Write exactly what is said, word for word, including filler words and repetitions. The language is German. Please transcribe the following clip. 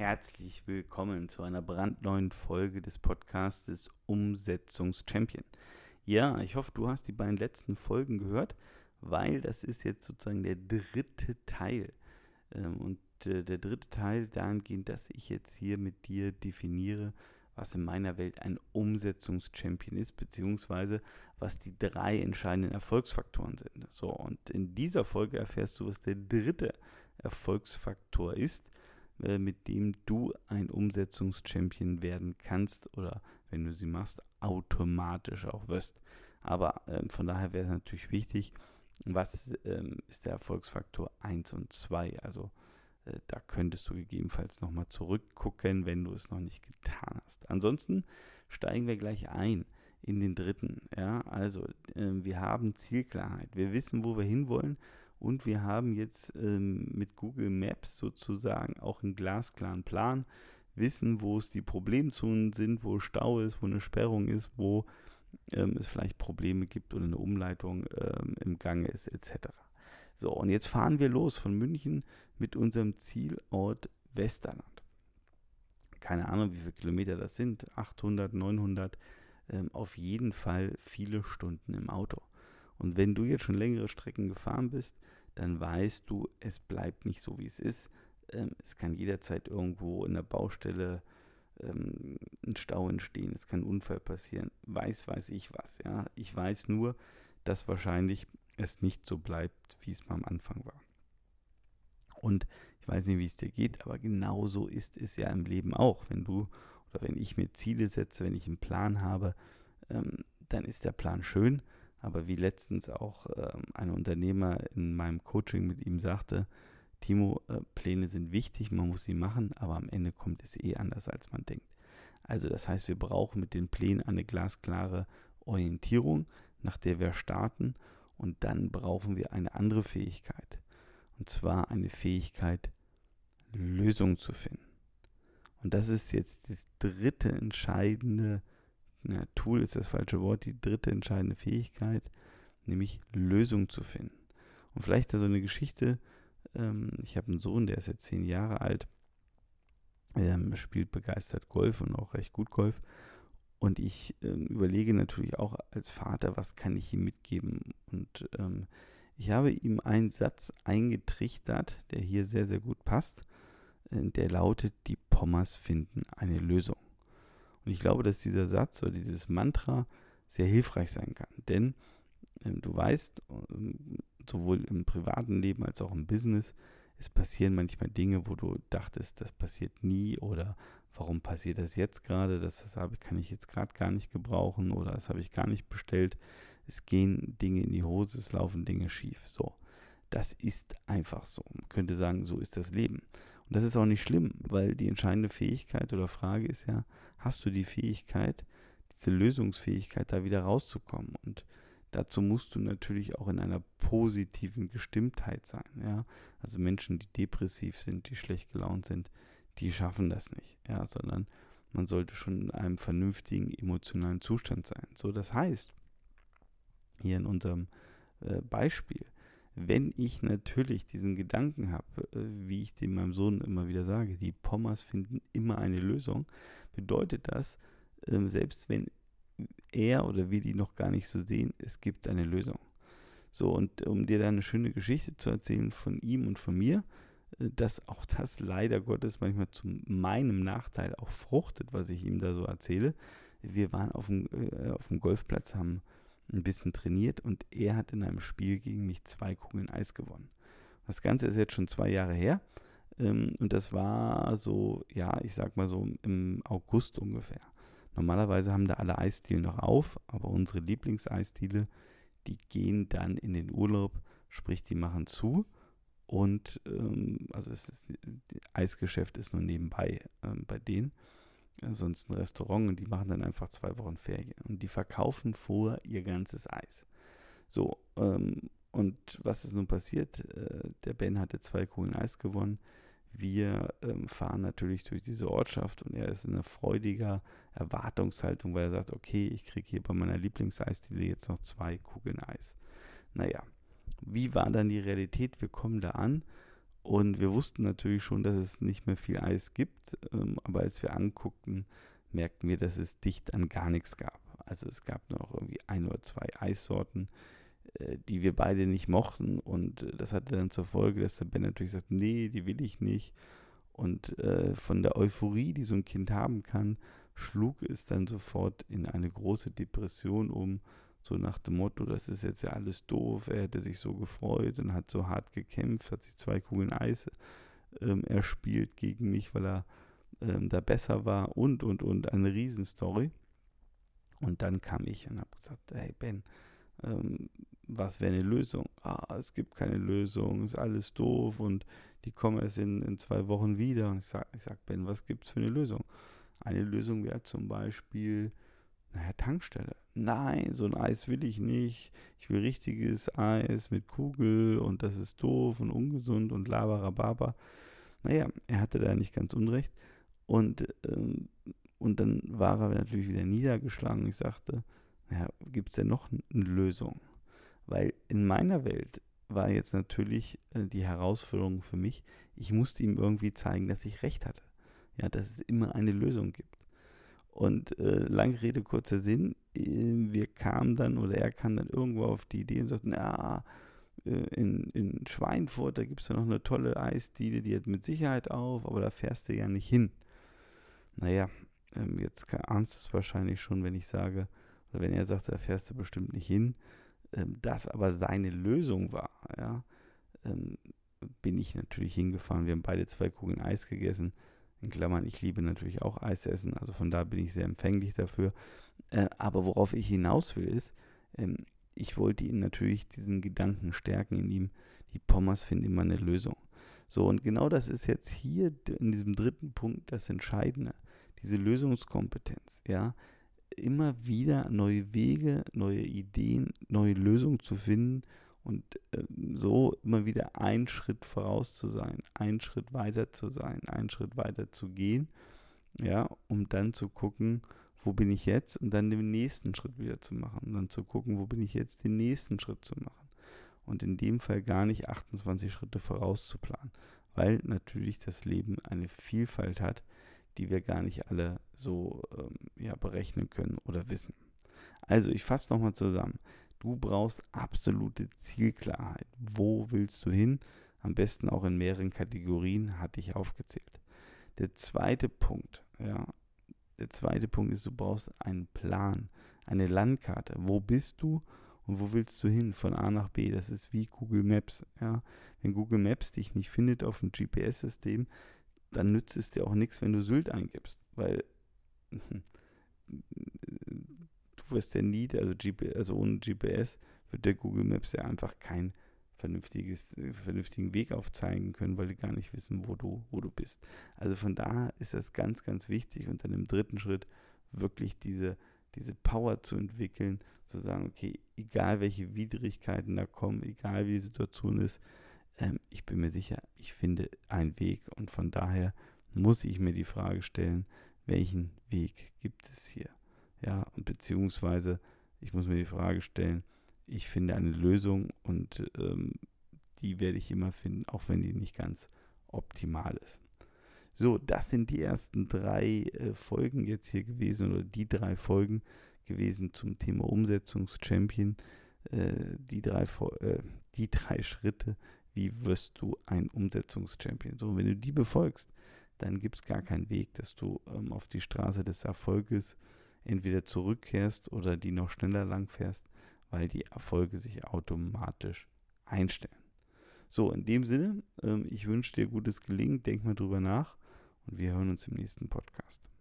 herzlich willkommen zu einer brandneuen Folge des Podcastes Umsetzungs-Champion. Ja, ich hoffe, du hast die beiden letzten Folgen gehört, weil das ist jetzt sozusagen der dritte Teil. Und der dritte Teil dahingehend, dass ich jetzt hier mit dir definiere, was in meiner Welt ein Umsetzungs-Champion ist, beziehungsweise was die drei entscheidenden Erfolgsfaktoren sind. So, und in dieser Folge erfährst du, was der dritte Erfolgsfaktor ist, mit dem du ein Umsetzungs-Champion werden kannst oder, wenn du sie machst, automatisch auch wirst. Aber ähm, von daher wäre es natürlich wichtig, was ähm, ist der Erfolgsfaktor eins und zwei. Also äh, da könntest du gegebenenfalls nochmal zurückgucken, wenn du es noch nicht getan hast. Ansonsten steigen wir gleich ein in den dritten. Ja? Also äh, wir haben Zielklarheit. Wir wissen, wo wir hinwollen. Und wir haben jetzt ähm, mit Google Maps sozusagen auch einen glasklaren Plan, wissen, wo es die Problemzonen sind, wo Stau ist, wo eine Sperrung ist, wo ähm, es vielleicht Probleme gibt oder eine Umleitung ähm, im Gange ist, et cetera. So, und jetzt fahren wir los von München mit unserem Zielort Westerland. Keine Ahnung, wie viele Kilometer das sind, achthundert, neunhundert, ähm, auf jeden Fall viele Stunden im Auto. Und wenn du jetzt schon längere Strecken gefahren bist, dann weißt du, es bleibt nicht so, wie es ist. Ähm, es kann jederzeit irgendwo in der Baustelle ähm, ein Stau entstehen, es kann ein Unfall passieren. Weiß, weiß ich was. Ja? Ich weiß nur, dass wahrscheinlich es nicht so bleibt, wie es mal am Anfang war. Und ich weiß nicht, wie es dir geht, aber genauso ist es ja im Leben auch. Wenn du oder wenn ich mir Ziele setze, wenn ich einen Plan habe, ähm, dann ist der Plan schön. Aber wie letztens auch ähm, ein Unternehmer in meinem Coaching mit ihm sagte, Timo, äh, Pläne sind wichtig, man muss sie machen, aber am Ende kommt es eh anders, als man denkt. Also das heißt, wir brauchen mit den Plänen eine glasklare Orientierung, nach der wir starten, und dann brauchen wir eine andere Fähigkeit. Und zwar eine Fähigkeit, Lösungen zu finden. Und das ist jetzt das dritte entscheidende Ja, Tool ist das falsche Wort, die dritte entscheidende Fähigkeit, nämlich Lösungen zu finden. Und vielleicht da so eine Geschichte, ähm, ich habe einen Sohn, der ist jetzt zehn Jahre alt, ähm, spielt begeistert Golf und auch recht gut Golf. Und ich ähm, überlege natürlich auch als Vater, was kann ich ihm mitgeben. Und ähm, ich habe ihm einen Satz eingetrichtert, der hier sehr, sehr gut passt. Äh, der lautet, die Pommers finden eine Lösung. Und ich glaube, dass dieser Satz oder dieses Mantra sehr hilfreich sein kann. Denn ähm, du weißt, ähm, sowohl im privaten Leben als auch im Business, es passieren manchmal Dinge, wo du dachtest, das passiert nie, oder warum passiert das jetzt gerade, das, das habe, kann ich jetzt gerade gar nicht gebrauchen, oder das habe ich gar nicht bestellt. Es gehen Dinge in die Hose, es laufen Dinge schief. So, das ist einfach so. Man könnte sagen, so ist das Leben. Und das ist auch nicht schlimm, weil die entscheidende Fähigkeit oder Frage ist ja, hast du die Fähigkeit, diese Lösungsfähigkeit, da wieder rauszukommen? Und dazu musst du natürlich auch in einer positiven Gestimmtheit sein. Ja? Also Menschen, die depressiv sind, die schlecht gelaunt sind, die schaffen das nicht. Ja? Sondern man sollte schon in einem vernünftigen emotionalen Zustand sein. So, das heißt, hier in unserem äh, Beispiel, wenn ich natürlich diesen Gedanken habe, wie ich dem meinem Sohn immer wieder sage, die Pommers finden immer eine Lösung, bedeutet das, selbst wenn er oder wir die noch gar nicht so sehen, es gibt eine Lösung. So, und um dir da eine schöne Geschichte zu erzählen von ihm und von mir, dass auch das leider Gottes manchmal zu meinem Nachteil auch fruchtet, was ich ihm da so erzähle. Wir waren auf dem, äh, auf dem Golfplatz, haben ein bisschen trainiert und er hat in einem Spiel gegen mich zwei Kugeln Eis gewonnen. Das Ganze ist jetzt schon zwei Jahre her ähm, und das war so, ja, ich sag mal so im August ungefähr. Normalerweise haben da alle Eisdielen noch auf, aber unsere Lieblingseisdiele, die gehen dann in den Urlaub, sprich die machen zu und ähm, also es ist, das Eisgeschäft ist nur nebenbei ähm, bei denen. Sonst ein Restaurant, und die machen dann einfach zwei Wochen Ferien und die verkaufen vor ihr ganzes Eis. So, ähm, und was ist nun passiert? Äh, der Ben hatte zwei Kugeln Eis gewonnen. Wir ähm, fahren natürlich durch diese Ortschaft und er ist in einer freudiger Erwartungshaltung, weil er sagt, okay, ich kriege hier bei meiner Lieblingseisdiele jetzt noch zwei Kugeln Eis. Naja, wie war dann die Realität? Wir kommen da an Und wir wussten natürlich schon, dass es nicht mehr viel Eis gibt, ähm, aber als wir anguckten, merkten wir, dass es dicht an gar nichts gab. Also es gab nur noch irgendwie ein oder zwei Eissorten, äh, die wir beide nicht mochten, und äh, das hatte dann zur Folge, dass der Ben natürlich sagt, nee, die will ich nicht. Und äh, von der Euphorie, die so ein Kind haben kann, schlug es dann sofort in eine große Depression um, so nach dem Motto, das ist jetzt ja alles doof, er hätte sich so gefreut und hat so hart gekämpft, hat sich zwei Kugeln Eis ähm, erspielt gegen mich, weil er ähm, da besser war und, und, und, eine Riesenstory. Und dann kam ich und habe gesagt, hey Ben, ähm, was wäre eine Lösung? Ah, es gibt keine Lösung, ist alles doof und die kommen erst in, in zwei Wochen wieder. Und ich sage, ich sag, Ben, was gibt es für eine Lösung? Eine Lösung wäre zum Beispiel, naja, Tankstelle. Nein, so ein Eis will ich nicht. Ich will richtiges Eis mit Kugel und das ist doof und ungesund und laberababa. Naja, er hatte da nicht ganz unrecht. Und, ähm, und dann war er natürlich wieder niedergeschlagen. Ich sagte, naja, gibt es denn noch eine Lösung? Weil in meiner Welt war jetzt natürlich äh, die Herausforderung für mich, ich musste ihm irgendwie zeigen, dass ich recht hatte. Ja, dass es immer eine Lösung gibt. Und äh, lange Rede, kurzer Sinn, äh, wir kamen dann, oder er kam dann irgendwo auf die Idee und sagte, na, äh, in, in Schweinfurt, da gibt es ja noch eine tolle Eisdiele, die hat mit Sicherheit auf, aber da fährst du ja nicht hin. Naja, ähm, jetzt ahnst du es wahrscheinlich schon, wenn ich sage, oder wenn er sagt, da fährst du bestimmt nicht hin, ähm, das aber seine Lösung war, ja, ähm, bin ich natürlich hingefahren. Wir haben beide zwei Kugeln Eis gegessen. In Klammern, ich liebe natürlich auch Eis essen, also von da bin ich sehr empfänglich dafür. Äh, aber worauf ich hinaus will, ist, ähm, ich wollte ihn natürlich diesen Gedanken stärken in ihm, die Pommes finden immer eine Lösung. So, und genau das ist jetzt hier in diesem dritten Punkt das Entscheidende, diese Lösungskompetenz, ja, immer wieder neue Wege, neue Ideen, neue Lösungen zu finden und äh, so immer wieder einen Schritt voraus zu sein, einen Schritt weiter zu sein, einen Schritt weiter zu gehen, ja, um dann zu gucken, wo bin ich jetzt, und dann den nächsten Schritt wieder zu machen, und dann zu gucken, wo bin ich jetzt, den nächsten Schritt zu machen. Und in dem Fall gar nicht achtundzwanzig Schritte vorauszuplanen, weil natürlich das Leben eine Vielfalt hat, die wir gar nicht alle so ähm, ja, berechnen können oder wissen. Also ich fasse nochmal zusammen. Du brauchst absolute Zielklarheit. Wo willst du hin? Am besten auch in mehreren Kategorien, hatte ich aufgezählt. Der zweite Punkt, ja, der zweite Punkt ist, du brauchst einen Plan, eine Landkarte. Wo bist du und wo willst du hin? Von A nach B. Das ist wie Google Maps. Ja. Wenn Google Maps dich nicht findet auf dem G P S-System, dann nützt es dir auch nichts, wenn du Sylt eingibst, weil du wirst ja nie, also, G P, also ohne G P S wird der Google Maps ja einfach keinen vernünftiges, vernünftigen Weg aufzeigen können, weil die gar nicht wissen, wo du, wo du bist. Also von daher ist das ganz, ganz wichtig, und dann im dritten Schritt wirklich diese, diese Power zu entwickeln, zu sagen, okay, egal welche Widrigkeiten da kommen, egal wie die Situation ist, ähm, ich bin mir sicher, ich finde einen Weg, und von daher muss ich mir die Frage stellen, welchen Weg gibt es hier? Ja, und beziehungsweise ich muss mir die Frage stellen, ich finde eine Lösung, und ähm, die werde ich immer finden, auch wenn die nicht ganz optimal ist. So, das sind die ersten drei äh, Folgen jetzt hier gewesen, oder die drei Folgen gewesen zum Thema Umsetzungs-Champion. Äh, die, drei, äh, die drei Schritte, wie wirst du ein Umsetzungs-Champion. So, wenn du die befolgst, dann gibt es gar keinen Weg, dass du ähm, auf die Straße des Erfolges entweder zurückkehrst oder die noch schneller langfährst, weil die Erfolge sich automatisch einstellen. So, in dem Sinne, ähm, ich wünsche dir gutes Gelingen, denk mal drüber nach, und wir hören uns im nächsten Podcast.